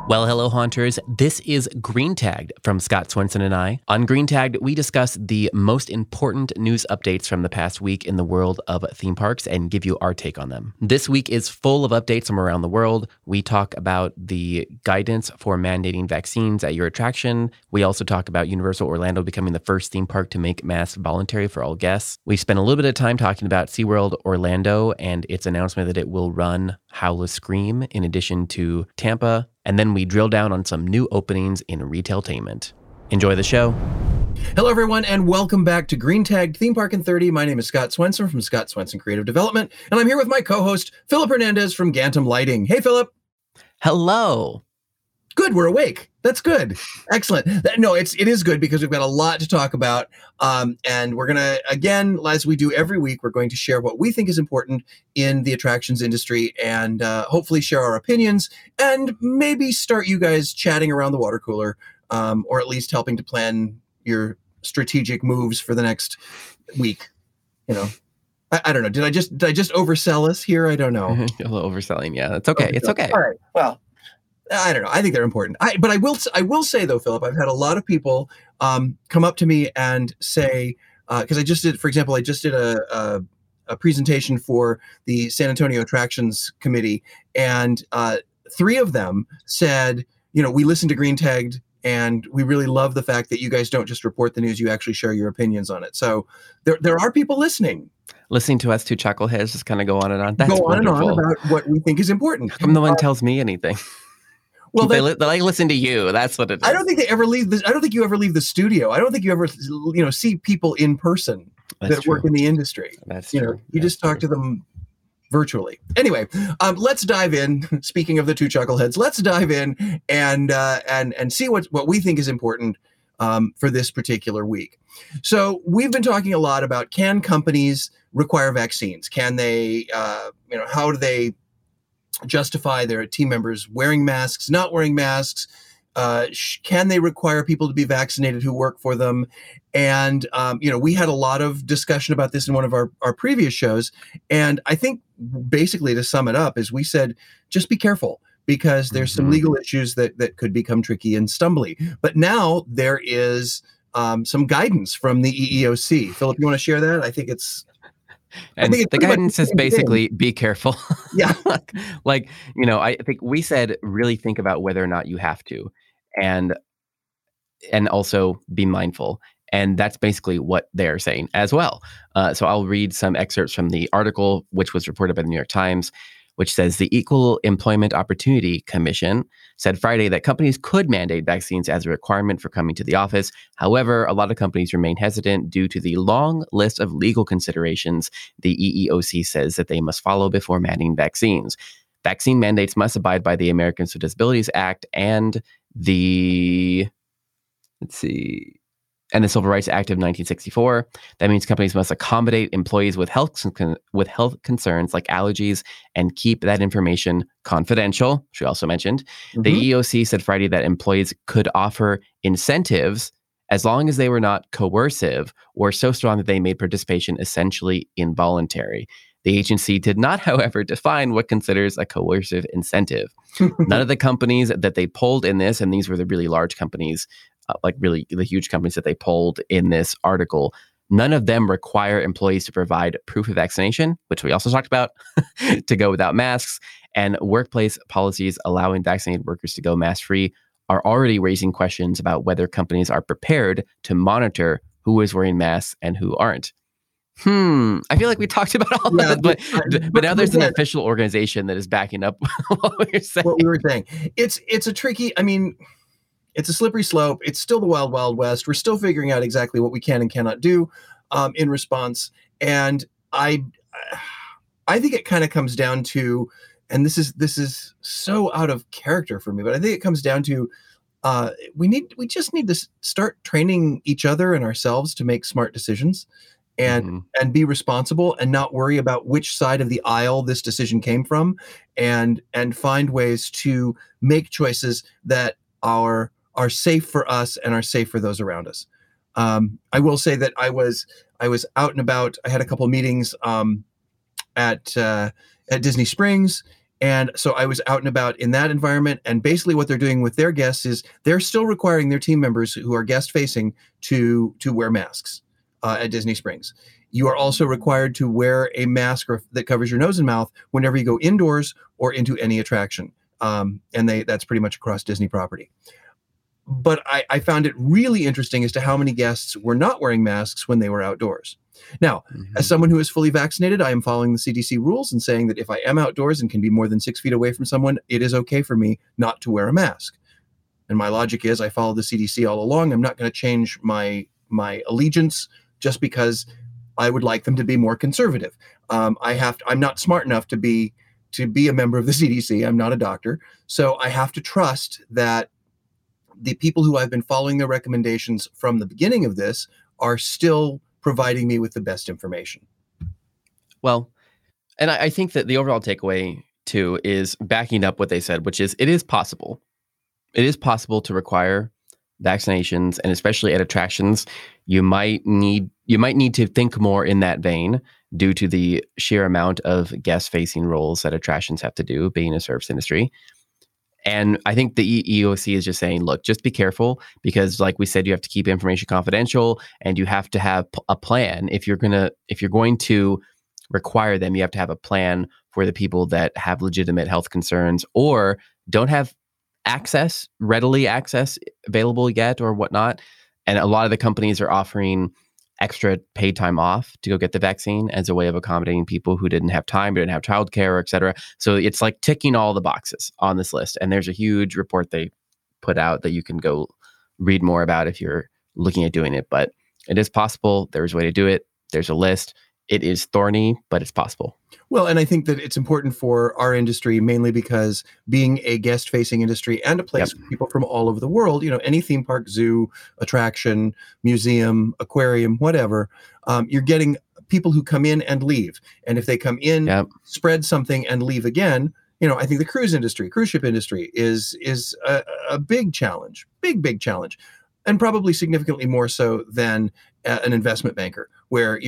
Well, hello, haunters. This is Green Tagged from Scott Swenson and I. On Green Tagged, we discuss the most important news updates from the past week in the world of theme parks and give you our take on them. This week is full of updates from around the world. We talk about the guidance for mandating vaccines at your attraction. We also talk about Universal Orlando becoming the first theme park to make masks voluntary for all guests. We spent a little bit of time talking about SeaWorld Orlando and its announcement that it will run Howl of Scream in addition to Tampa. And then we drill down on some new openings in retailtainment. Enjoy the show. Hello, everyone, and welcome back to Green Tagged Theme Park in 30. My name is Scott Swenson from Scott Swenson Creative Development, and I'm here with my co-host, Philip Hernandez from Gantom Lighting. Hey, Philip. Hello. Good, we're awake. That's good. Excellent. No, it is good because we've got a lot to talk about. And we're going to, again, as we do every week, we're going to share what we think is important in the attractions industry and hopefully share our opinions and maybe start you guys chatting around the water cooler or at least helping to plan your strategic moves for the next week. You know, I don't know. Did I just oversell us here? I don't know. A little overselling. Yeah, it's okay. It's okay. All right. Well, I don't know. I think they're important. But I will say though, Philip, I've had a lot of people come up to me and say, because I just did a presentation for the San Antonio Attractions Committee, and 3 of them said, you know, we listened to Green Tagged, and we really love the fact that you guys don't just report the news; you actually share your opinions on it. So there are people listening. Listening to us two chuckleheads just kind of go on and on. That's go on wonderful. and on about what we think is important. No one tells me anything. Well, they listen to you. That's what it is. I don't think they ever leave I don't think you ever leave the studio. I don't think you ever, see people in person that work in the industry. That's true. You just talk to them virtually. Anyway, let's dive in. Speaking of the two chuckleheads, let's dive in and see what we think is important for this particular week. So we've been talking a lot about, can companies require vaccines? Can they, how do they justify their team members wearing masks, not wearing masks? Can they require people to be vaccinated who work for them? And, we had a lot of discussion about this in one of our previous shows. And I think basically to sum it up is we said, just be careful because there's some legal issues that could become tricky and stumbly. But now there is some guidance from the EEOC. Philip, you want to share that? I think the guidance is basically be careful. Yeah. I think we said really think about whether or not you have to and also be mindful. And that's basically what they're saying as well. So I'll read some excerpts from the article, which was reported by the New York Times, which says the Equal Employment Opportunity Commission said Friday that companies could mandate vaccines as a requirement for coming to the office. However, a lot of companies remain hesitant due to the long list of legal considerations the EEOC says that they must follow before mandating vaccines. Vaccine mandates must abide by the Americans with Disabilities Act and the Civil Rights Act of 1964. That means companies must accommodate employees with health concerns like allergies and keep that information confidential, she also mentioned. The EEOC said Friday that employees could offer incentives as long as they were not coercive or so strong that they made participation essentially involuntary. The agency did not, however, define what considers a coercive incentive. None of the companies that they polled in this, and these were the really large companies, really the huge companies that they polled in this article, none of them require employees to provide proof of vaccination, which we also talked about, to go without masks. And workplace policies allowing vaccinated workers to go mask-free are already raising questions about whether companies are prepared to monitor who is wearing masks and who aren't. I feel like we talked about all that, but now there's an official organization that is backing up what we were saying. It's a tricky, it's a slippery slope. It's still the wild, wild west. We're still figuring out exactly what we can and cannot do in response. And I think it kind of comes down to, and this is so out of character for me, but I think it comes down to we just need to start training each other and ourselves to make smart decisions and be responsible and not worry about which side of the aisle this decision came from, and find ways to make choices that are safe for us and are safe for those around us. I will say that I was out and about. I had a couple of meetings at Disney Springs, And so I was out and about in that environment. And basically what they're doing with their guests is they're still requiring their team members who are guest facing to wear masks at Disney Springs. You are also required to wear a mask that covers your nose and mouth whenever you go indoors or into any attraction. And that's pretty much across Disney property. But I found it really interesting as to how many guests were not wearing masks when they were outdoors. Now, as someone who is fully vaccinated, I am following the CDC rules and saying that if I am outdoors and can be more than 6 feet away from someone, it is okay for me not to wear a mask. And my logic is I follow the CDC all along. I'm not going to change my allegiance just because I would like them to be more conservative. I'm not smart enough to be a member of the CDC. I'm not a doctor. So I have to trust that the people who I've been following their recommendations from the beginning of this are still providing me with the best information. Well, and I think that the overall takeaway too is backing up what they said, which is it is possible. It is possible to require vaccinations, and especially at attractions, you might need to think more in that vein due to the sheer amount of guest-facing roles that attractions have to do, being a service industry. And I think the EOC is just saying, look, just be careful because, like we said, you have to keep information confidential, and you have to have a plan. If you're going to require them, you have to have a plan for the people that have legitimate health concerns or don't have readily access available yet or whatnot. And a lot of the companies are offering extra paid time off to go get the vaccine as a way of accommodating people who didn't have time, didn't have childcare, et cetera. So it's like ticking all the boxes on this list. And there's a huge report they put out that you can go read more about if you're looking at doing it. But it is possible. There's a way to do it. There's a list. It is thorny, but it's possible. Well, and I think that it's important for our industry, mainly because being a guest-facing industry and a place for people from all over the world, any theme park, zoo, attraction, museum, aquarium, whatever, you're getting people who come in and leave. And if they come in, spread something and leave again, I think the cruise ship industry is a big challenge, big challenge, and probably significantly more so than an investment banker, where,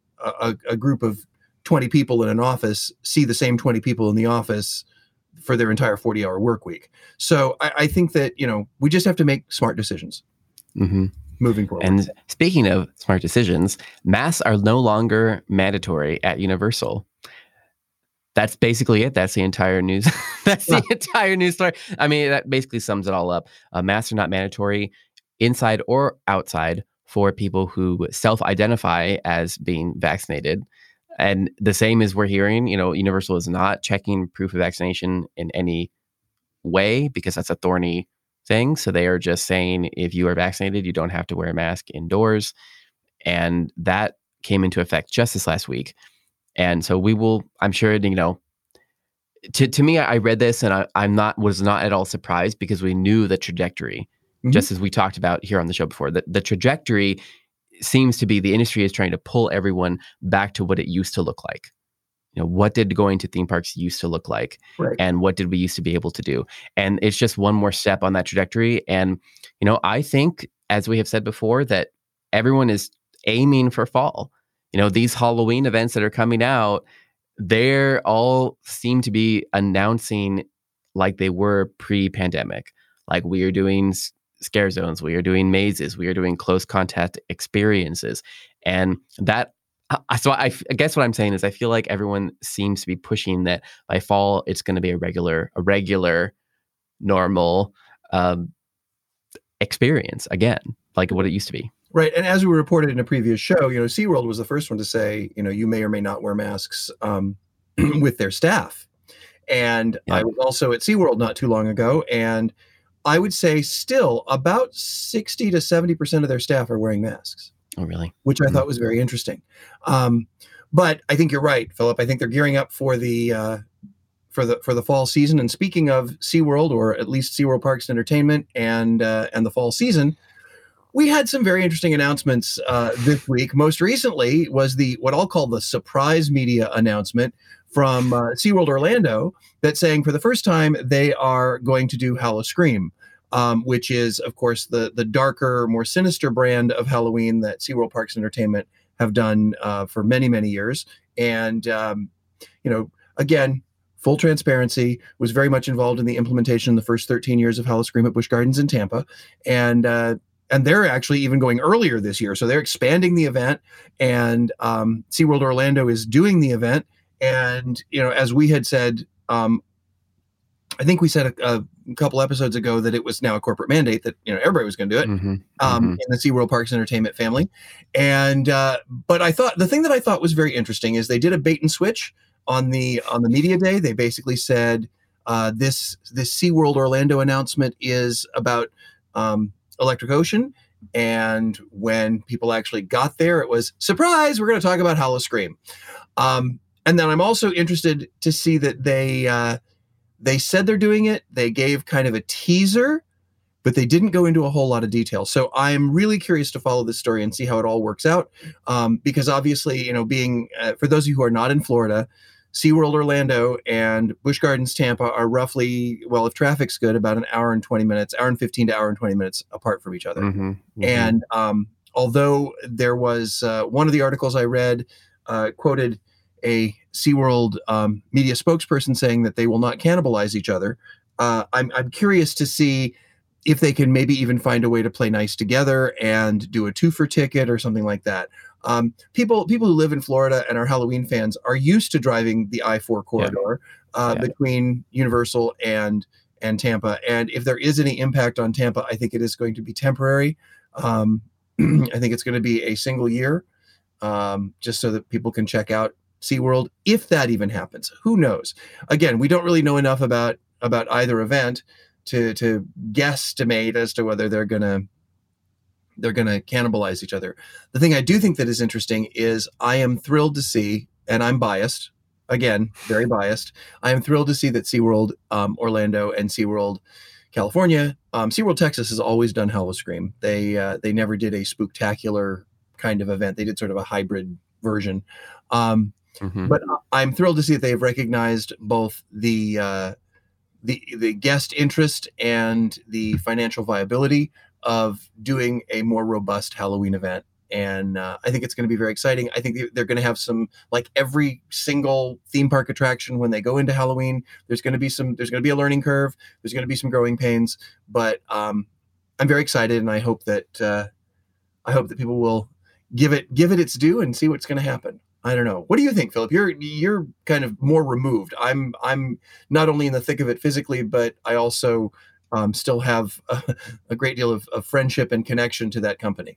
a group of 20 people in an office see the same 20 people in the office for their entire 40-hour work week. So I think that, we just have to make smart decisions moving forward. And speaking of smart decisions, masks are no longer mandatory at Universal. That's basically it. That's the entire news. That's the entire news story. I mean, that basically sums it all up. Masks are not mandatory inside or outside for people who self-identify as being vaccinated. And the same as we're hearing, Universal is not checking proof of vaccination in any way because that's a thorny thing. So they are just saying if you are vaccinated, you don't have to wear a mask indoors. And that came into effect just this last week. And so I'm sure, to me, I read this and I was not at all surprised because we knew the trajectory. Just as we talked about here on the show before, the trajectory seems to be the industry is trying to pull everyone back to what it used to look like. What did going to theme parks used to look like? Right. And what did we used to be able to do? And it's just one more step on that trajectory. And, I think, as we have said before, that everyone is aiming for fall. These Halloween events that are coming out, they're all seem to be announcing like they were pre-pandemic. Like we are doing scare zones, we are doing mazes, we are doing close contact experiences. And that, so I guess what I'm saying is I feel like everyone seems to be pushing that by fall, it's going to be a regular, normal experience again, like what it used to be. Right. And as we reported in a previous show, SeaWorld was the first one to say, you may or may not wear masks with their staff. And I was also at SeaWorld not too long ago, and I would say still about 60 to 70% of their staff are wearing masks. Oh, really? Which I thought was very interesting. But I think you're right, Philip. I think they're gearing up for the fall season. And speaking of SeaWorld, or at least SeaWorld Parks and Entertainment and the fall season, we had some very interesting announcements this week. Most recently was what I'll call the surprise media announcement from SeaWorld Orlando that's saying for the first time they are going to do Howl-O-Scream, which is, of course, the darker, more sinister brand of Halloween that SeaWorld Parks and Entertainment have done for many, many years. And, again, full transparency, was very much involved in the implementation in the first 13 years of Howl-O-Scream at Busch Gardens in Tampa. And they're actually even going earlier this year. So they're expanding the event, and SeaWorld Orlando is doing the event. And, as we had said, I think we said a couple episodes ago that it was now a corporate mandate that, everybody was going to do it in the SeaWorld Parks and Entertainment family. And, but I thought the thing that I thought was very interesting is they did a bait and switch on the media day. They basically said, this SeaWorld Orlando announcement is about, Electric Ocean. And when people actually got there, it was, surprise, we're going to talk about Howl-O-Scream. And then I'm also interested to see that they said they're doing it. They gave kind of a teaser, but they didn't go into a whole lot of detail. So I'm really curious to follow this story and see how it all works out. Because obviously, being, for those of you who are not in Florida, SeaWorld Orlando and Busch Gardens Tampa are roughly, well, if traffic's good, about an hour and 20 minutes, hour and 15 to hour and 20 minutes apart from each other. And although there was one of the articles I read quoted a SeaWorld media spokesperson saying that they will not cannibalize each other, I'm curious to see if they can maybe even find a way to play nice together and do a 2-for ticket or something like that. People who live in Florida and are Halloween fans are used to driving the I-4 corridor between Universal and Tampa. And if there is any impact on Tampa, I think it is going to be temporary. I think it's going to be a single year, just so that people can check out SeaWorld, if that even happens. Who knows? Again, we don't really know enough about either event to guesstimate as to whether they're going to cannibalize each other. The thing I do think that is interesting is I am thrilled to see, and I'm biased, again, very biased, I am thrilled to see that SeaWorld Orlando and SeaWorld California, SeaWorld Texas has always done Howl-O-Scream. They never did a spooktacular kind of event. They did sort of a hybrid version. But I'm thrilled to see that they've recognized both the guest interest and the financial viability of doing a more robust Halloween event. And I think it's going to be very exciting. I think they're going to have some, like every single theme park attraction when they go into Halloween, there's going to be a learning curve. There's going to be some growing pains, but I'm very excited. And I hope that people will give it its due and see what's going to happen. I don't know. What do you think, Philip? You're kind of more removed. I'm not only in the thick of it physically, but I also still have a great deal of friendship and connection to that company.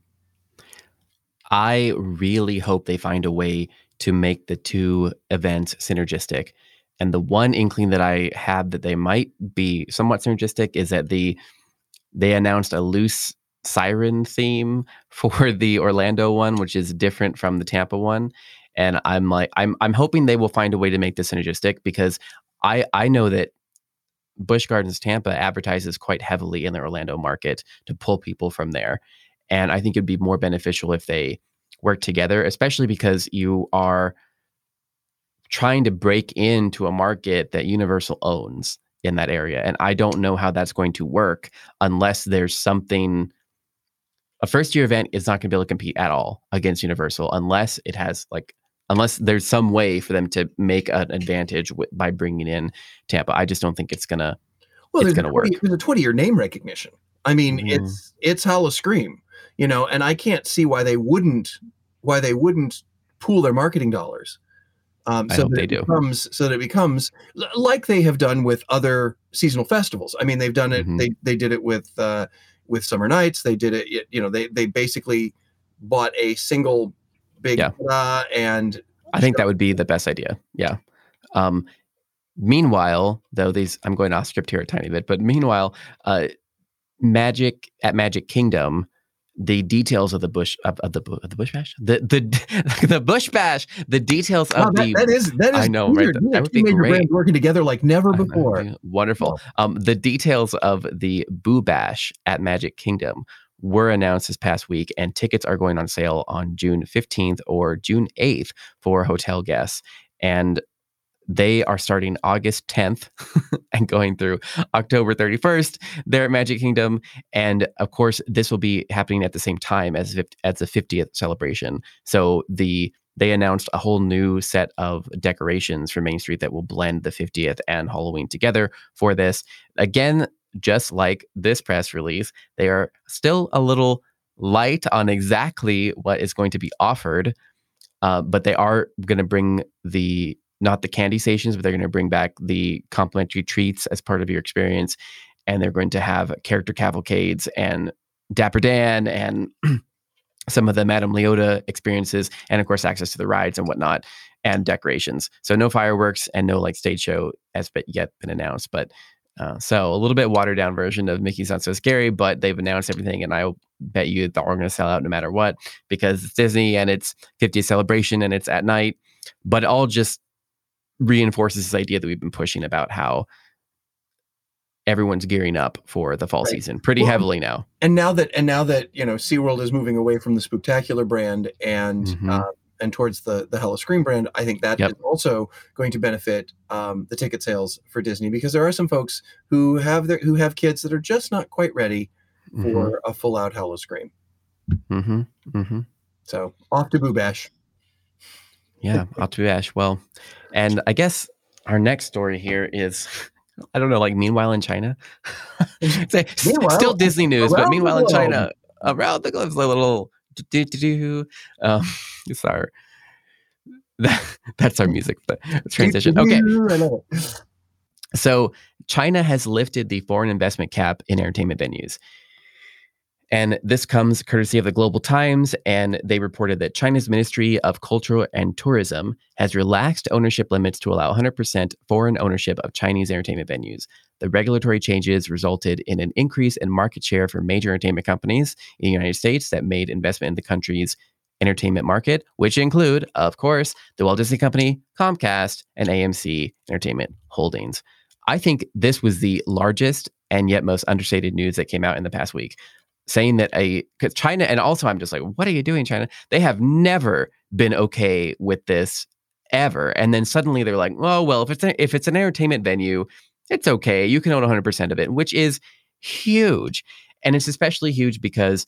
I really hope they find a way to make the two events synergistic. And the one inkling that I have that they might be somewhat synergistic is that they announced a loose siren theme for the Orlando one, which is different from the Tampa one. And I'm hoping they will find a way to make this synergistic, because I know that Busch Gardens Tampa advertises quite heavily in the Orlando market to pull people from there. And I think it'd be more beneficial if they work together, especially because you are trying to break into a market that Universal owns in that area. And I don't know how that's going to work unless there's something. A first-year event is not going to be able to compete at all against Universal unless there's some way for them to make an advantage by bringing in Tampa. I just don't think it's gonna work. There's a 20-year name recognition. I mean, it's Howl-O-Scream, and I can't see why they wouldn't pool their marketing dollars. So that it becomes like they have done with other seasonal festivals. I mean, they've done it. They did it with Summer Nights. They did it. They basically bought a single big and I think that would be the best idea. Yeah. Meanwhile, though, I'm going off script here a tiny bit, but meanwhile, Magic Kingdom, the details of the Busch Bash, the Busch Bash, the details of that is I know, weird. right? That would be great. Working together like never before. Wonderful. The details of the Boo Bash at Magic Kingdom were announced this past week, and tickets are going on sale on June 15th or June 8th for hotel guests. And they are starting August 10th and going through October 31st there at Magic Kingdom. And of course, this will be happening at the same time as the 50th celebration. So the they announced a whole new set of decorations for Main Street that will blend the 50th and Halloween together for this. Again, just like this press release, they are still a little light on exactly what is going to be offered, but they are going to bring not the candy stations, but they're going to bring back the complimentary treats as part of your experience. And they're going to have character cavalcades and Dapper Dan and some of the Madame Leota experiences, and of course, access to the rides and whatnot, and decorations. So no fireworks and no like stage show has yet been announced. But so a little bit watered down version of Mickey's Not So Scary, but they've announced everything. And I bet you that we're going to sell out no matter what, because it's Disney and it's 50th celebration and it's at night. But it all just reinforces this idea that we've been pushing about how everyone's gearing up for the fall season pretty heavily now. And now that SeaWorld is moving away from the Spooktacular brand and towards the Howl-O-Scream brand, I think that is also going to benefit the ticket sales for Disney, because there are some folks who have kids that are just not quite ready for a full out Howl-O-Scream. So off to Boo Bash. Yeah, off to Boo Bash. Well, and I guess our next story here is, I don't know, like Meanwhile in China. Still Disney news, but Meanwhile in China, around the globe, a little sorry. That's our music transition. Okay. So China has lifted the foreign investment cap in entertainment venues. And this comes courtesy of the Global Times, and they reported that China's Ministry of Culture and Tourism has relaxed ownership limits to allow 100% foreign ownership of Chinese entertainment venues. The regulatory changes resulted in an increase in market share for major entertainment companies in the United States that made investment in the country's entertainment market, which include, of course, the Walt Disney Company, Comcast, and AMC Entertainment Holdings. I think this was the largest and yet most understated news that came out in the past week, saying that because China, and also I'm just like, what are you doing, China? They have never been okay with this ever. And then suddenly they're like, oh, well, if it's an entertainment venue, it's okay. You can own 100% of it, which is huge. And it's especially huge because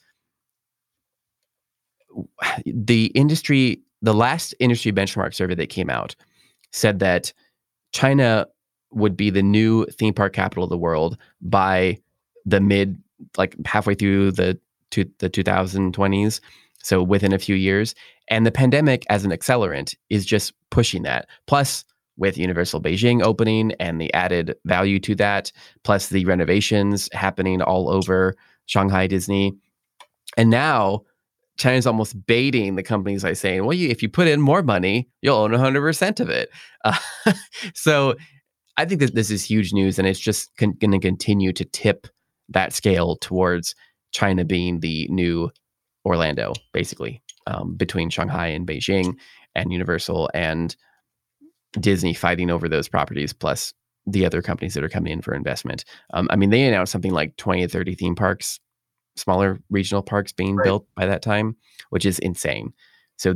the last industry benchmark survey that came out said that China would be the new theme park capital of the world by the halfway through the 2020s. So within a few years. And the pandemic as an accelerant is just pushing that. Plus, with Universal Beijing opening and the added value to that, plus the renovations happening all over Shanghai Disney. And now China's almost baiting the companies by saying, well, if you put in more money, you'll own 100% of it. So I think that this is huge news, and it's just going to continue to tip that scale towards China being the new Orlando, basically, between Shanghai and Beijing, and Universal and Disney fighting over those properties, plus the other companies that are coming in for investment. I mean, they announced something like 20 to 30 theme parks, smaller regional parks being built by that time, which is insane. So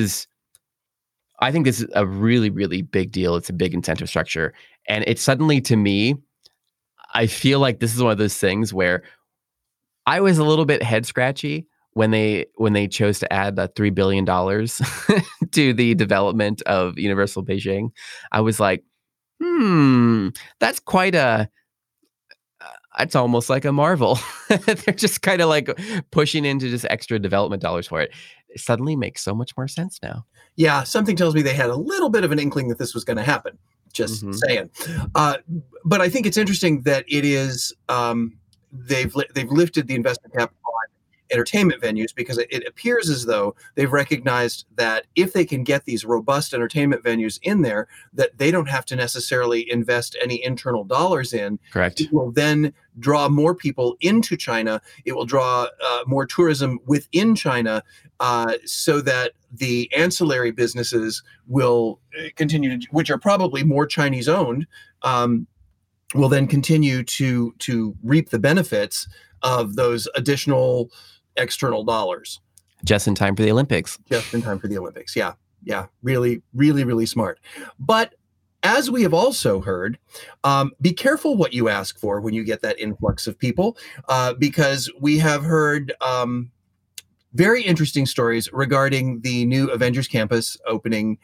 I think this is a really, really big deal. It's a big incentive structure. And it's suddenly, to me, I feel like this is one of those things where I was a little bit head scratchy when they chose to add that $3 billion to the development of Universal Beijing. I was like, that's quite it's almost like a marvel. They're just kind of like pushing into just extra development dollars for it. It suddenly makes so much more sense now. Yeah, something tells me they had a little bit of an inkling that this was going to happen. Just saying. But I think it's interesting that it is they've lifted the investment cap on entertainment venues, because it appears as though they've recognized that if they can get these robust entertainment venues in there, that they don't have to necessarily invest any internal dollars in. Correct. It will then draw more people into China. It will draw more tourism within China, so that the ancillary businesses will continue to, which are probably more Chinese owned, will then continue to reap the benefits of those additional external dollars. Just in time for the Olympics. Yeah. Really, really, really smart. But as we have also heard, be careful what you ask for when you get that influx of people, because we have heard very interesting stories regarding the new Avengers Campus opening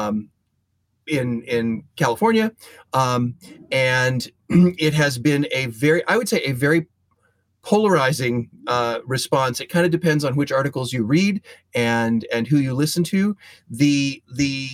in California, and it has been I would say a very polarizing response. It kind of depends on which articles you read and who you listen to. The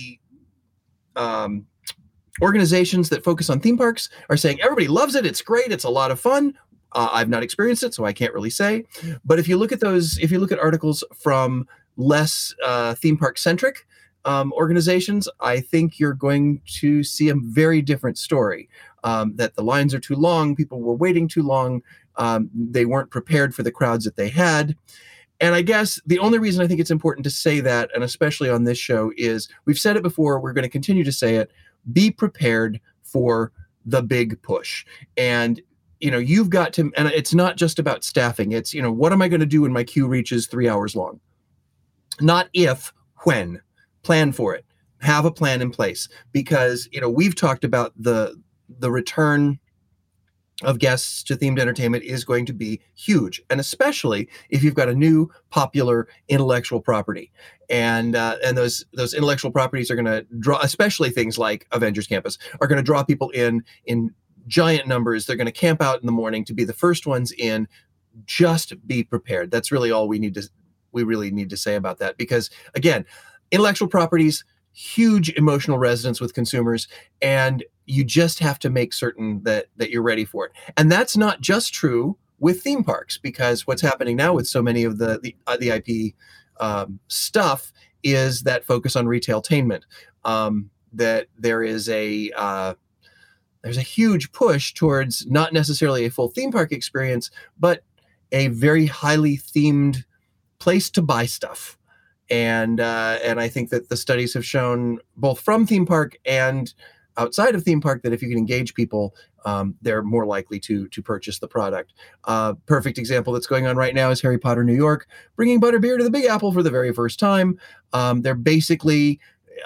organizations that focus on theme parks are saying everybody loves it. It's great. It's a lot of fun. I've not experienced it, so I can't really say. But if you look at articles from less theme park centric organizations, I think you're going to see a very different story. That the lines are too long, people were waiting too long, they weren't prepared for the crowds that they had. And I guess the only reason I think it's important to say that, and especially on this show, is we've said it before, we're going to continue to say it, be prepared for the big push. And you've got to, and it's not just about staffing. It's, what am I going to do when my queue reaches 3 hours long? Not if, when. Plan for it. Have a plan in place, because, we've talked about the return of guests to themed entertainment is going to be huge, and especially if you've got a new popular intellectual property, and those intellectual properties are going to draw, especially things like Avengers Campus, are going to draw people in giant numbers. They're going to camp out in the morning to be the first ones in. Just be prepared. That's really all we really need to say about that, because again, intellectual properties, huge emotional resonance with consumers, and you just have to make certain that you're ready for it. And that's not just true with theme parks, because what's happening now with so many of the IP stuff is that focus on retailtainment. That there's a huge push towards not necessarily a full theme park experience, but a very highly themed place to buy stuff. And I think that the studies have shown, both from theme park and outside of theme park, that if you can engage people, they're more likely to purchase the product. Perfect example that's going on right now is Harry Potter New York, bringing butterbeer to the Big Apple for the very first time. They're basically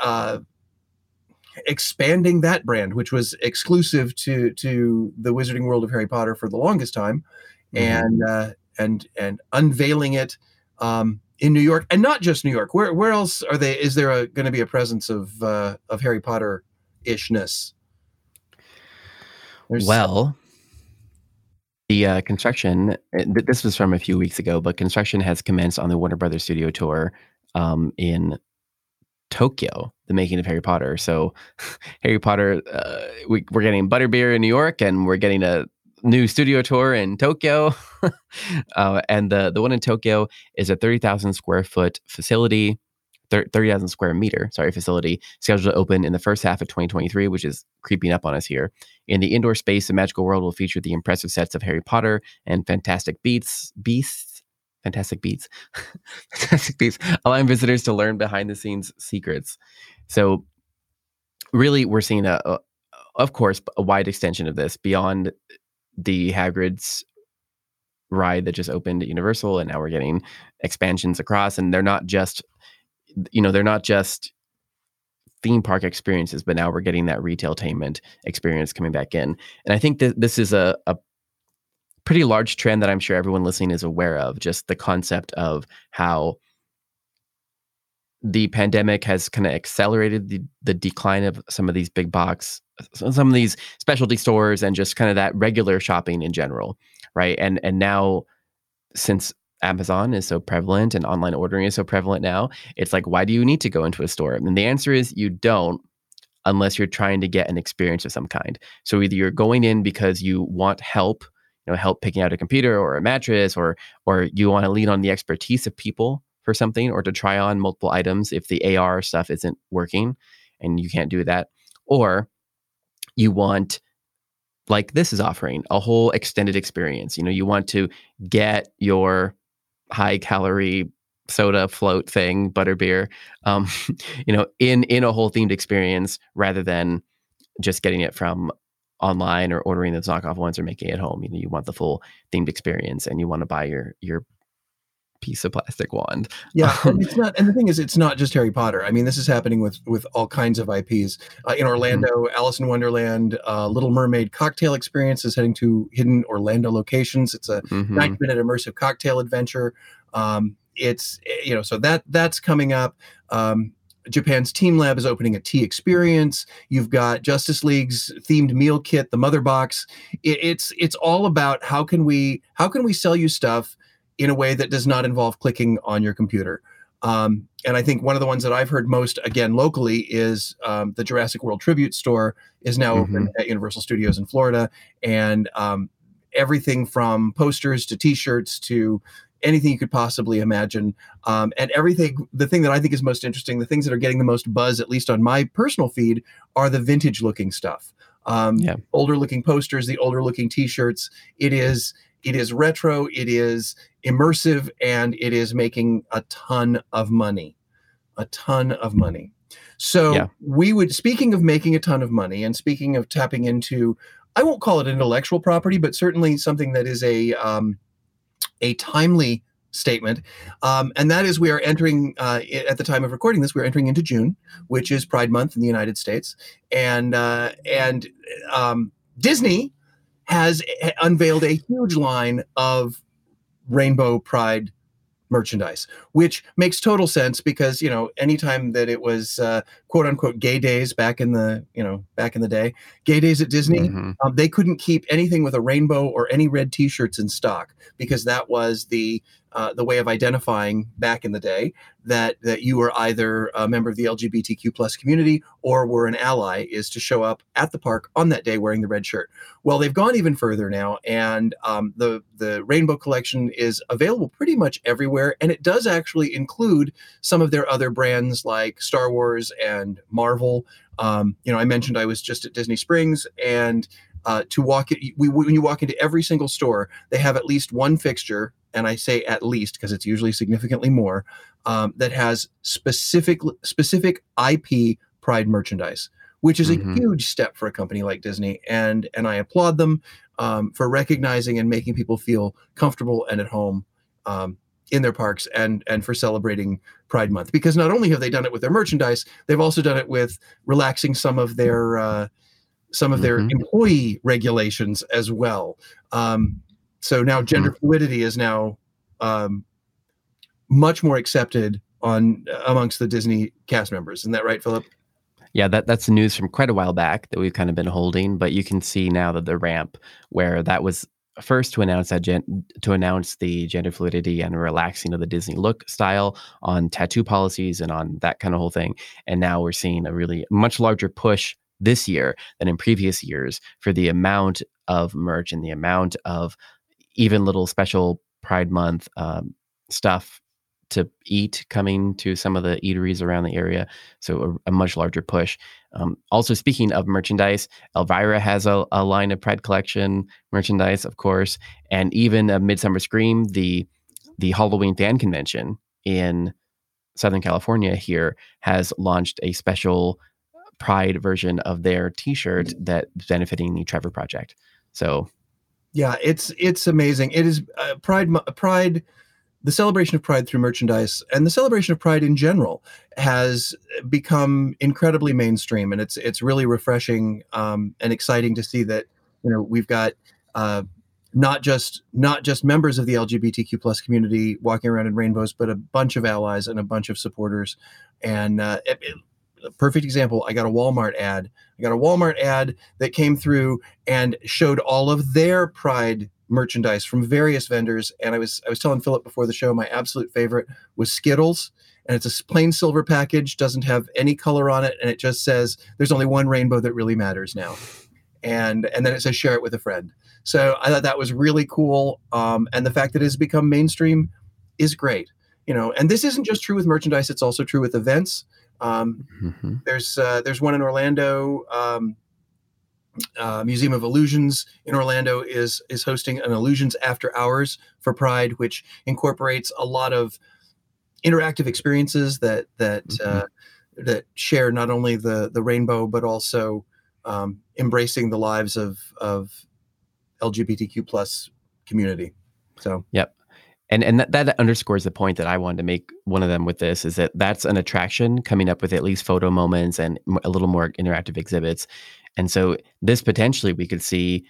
expanding that brand, which was exclusive to the Wizarding World of Harry Potter for the longest time, and unveiling it in New York, and not just New York. Where else are they? Is there going to be a presence of Harry Potter ishness? Well, the construction, this was from a few weeks ago, but construction has commenced on the Warner Brothers studio tour in Tokyo, the making of Harry Potter. So Harry Potter, we're getting butterbeer in New York, and we're getting a new studio tour in Tokyo. And the one in Tokyo is a 30,000 square foot facility, 30,000 square meter, facility, scheduled to open in the first half of 2023, which is creeping up on us here. In the indoor space, the magical world will feature the impressive sets of Harry Potter and Fantastic Beasts, allowing visitors to learn behind the scenes secrets. So really, we're seeing of course, a wide extension of this beyond the Hagrid's ride that just opened at Universal, and now we're getting expansions across, and they're not just theme park experiences, but now we're getting that retailtainment experience coming back in. And I think that this is a pretty large trend that I'm sure everyone listening is aware of, just the concept of how the pandemic has kind of accelerated the decline of some of these big box, some of these specialty stores, and just kind of that regular shopping in general, right? And now, since Amazon is so prevalent and online ordering is so prevalent now, it's like, why do you need to go into a store? And the answer is you don't, unless you're trying to get an experience of some kind. So either you're going in because you want help, help picking out a computer or a mattress, or you want to lean on the expertise of people for something, or to try on multiple items if the AR stuff isn't working and you can't do that. Or you want, like this is offering, a whole extended experience. You want to get your high calorie soda float thing, butterbeer, in a whole themed experience, rather than just getting it from online or ordering those knockoff ones or making it at home. You want the full themed experience, and you want to buy your piece of plastic wand. Yeah, and it's not. And the thing is, it's not just Harry Potter. I mean, this is happening with all kinds of IPs. In Orlando, Alice in Wonderland, Little Mermaid cocktail experience is heading to hidden Orlando locations. It's a 90-minute immersive cocktail adventure. it's, so that's coming up. Japan's Team Lab is opening a tea experience. You've got Justice League's themed meal kit, the Mother Box. It's all about how can we sell you stuff in a way that does not involve clicking on your computer. And I think one of the ones that I've heard most, again, locally, is the Jurassic World Tribute Store is now open at Universal Studios in Florida. And everything from posters to T-shirts to anything you could possibly imagine. And everything, the thing that I think is most interesting, the things that are getting the most buzz, at least on my personal feed, are the vintage looking stuff. Older looking posters, the older looking T-shirts. It is retro, it is immersive, and it is making a ton of money. So speaking of making a ton of money, and speaking of tapping into, I won't call it intellectual property, but certainly something that is a timely statement. And that is, we are entering, at the time of recording this, we're entering into June, which is Pride Month in the United States. And Disney has unveiled a huge line of Rainbow Pride merchandise, which makes total sense because, anytime that it was quote unquote gay days back in the day, gay days at Disney, they couldn't keep anything with a rainbow or any red T-shirts in stock because that was the way of identifying back in the day that you were either a member of the LGBTQ plus community or were an ally, is to show up at the park on that day wearing the red shirt. Well, they've gone even further now, and the Rainbow Collection is available pretty much everywhere, and it does actually include some of their other brands like Star Wars and Marvel. I mentioned I was just at Disney Springs, and when you walk into every single store, they have at least one fixture, and I say at least because it's usually significantly more, that has specific IP Pride merchandise, which is a huge step for a company like Disney. And I applaud them for recognizing and making people feel comfortable and at home in their parks, and for celebrating Pride Month. Because not only have they done it with their merchandise, they've also done it with relaxing some of their employee regulations as well. So now gender fluidity is now much more accepted amongst the Disney cast members. Isn't that right, Philip? Yeah, that's news from quite a while back that we've kind of been holding, but you can see now that the ramp, where that was first to announce the gender fluidity and relaxing of the Disney look style on tattoo policies and on that kind of whole thing, and now we're seeing a really much larger push this year than in previous years for the amount of merch and the amount of even little special Pride Month stuff to eat coming to some of the eateries around the area. So a much larger push. Also, speaking of merchandise, Elvira has a line of Pride Collection merchandise, of course, and even a Midsummer Scream, the Halloween fan convention in Southern California here, has launched a special Pride version of their T-shirt that's benefiting the Trevor Project. So, yeah, it's amazing. It is Pride. The celebration of Pride through merchandise and the celebration of Pride in general has become incredibly mainstream, and it's really refreshing and exciting to see that we've got not just members of the LGBTQ plus community walking around in rainbows, but a bunch of allies and a bunch of supporters. And a perfect example, I got a Walmart ad that came through and showed all of their Pride merchandise from various vendors. And I was telling Philip before the show, my absolute favorite was Skittles. And it's a plain silver package, doesn't have any color on it. And it just says, there's only one rainbow that really matters now. And then it says, share it with a friend. So I thought that was really cool. And the fact that it has become mainstream is great. And this isn't just true with merchandise. It's also true with events. There's one in Orlando. Museum of Illusions in Orlando is hosting an Illusions After Hours for Pride, which incorporates a lot of interactive experiences that share not only the rainbow, but also embracing the lives of LGBTQ plus community. So yep. And that underscores the point that I wanted to make. One of them with this is that's an attraction coming up with at least photo moments and a little more interactive exhibits. And so this potentially we could see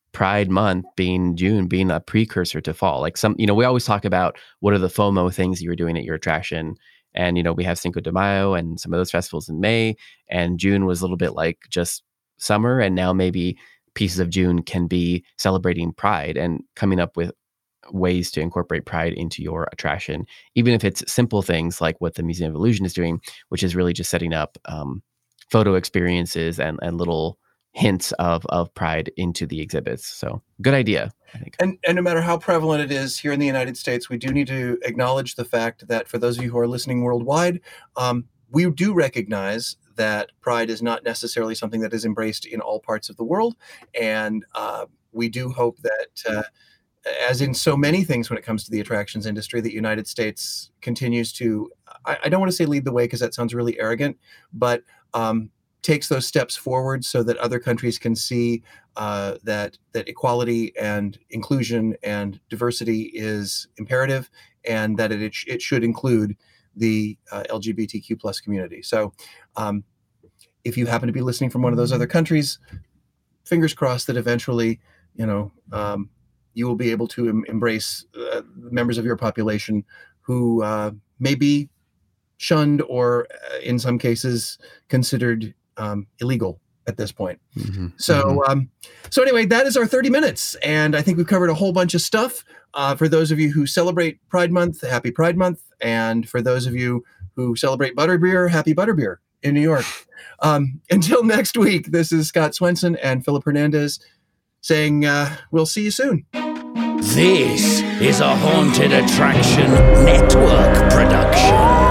Pride Month being June, being a precursor to fall. Like we always talk about what are the FOMO things you were doing at your attraction. And, we have Cinco de Mayo and some of those festivals in May. And June was a little bit like just summer. And now maybe pieces of June can be celebrating Pride and coming up with ways to incorporate Pride into your attraction, even if it's simple things like what the Museum of Illusion is doing, which is really just setting up photo experiences and little hints of Pride into the exhibits. So good idea, I think. And no matter how prevalent it is here in the United States, we do need to acknowledge the fact that for those of you who are listening worldwide, we do recognize that Pride is not necessarily something that is embraced in all parts of the world. And we do hope that, as in so many things when it comes to the attractions industry, the United States continues to, I don't want to say lead the way because that sounds really arrogant, but takes those steps forward so that other countries can see that equality and inclusion and diversity is imperative, and that it should include the LGBTQ plus community. So if you happen to be listening from one of those other countries, fingers crossed that eventually, you will be able to embrace members of your population who may be shunned or in some cases considered illegal at this point. Mm-hmm. So anyway, that is our 30 minutes. And I think we've covered a whole bunch of stuff. For those of you who celebrate Pride Month, happy Pride Month. And for those of you who celebrate Butterbeer, happy Butterbeer in New York. Until next week, this is Scott Swenson and Philip Hernandez saying, we'll see you soon. This is a Haunted Attraction Network production.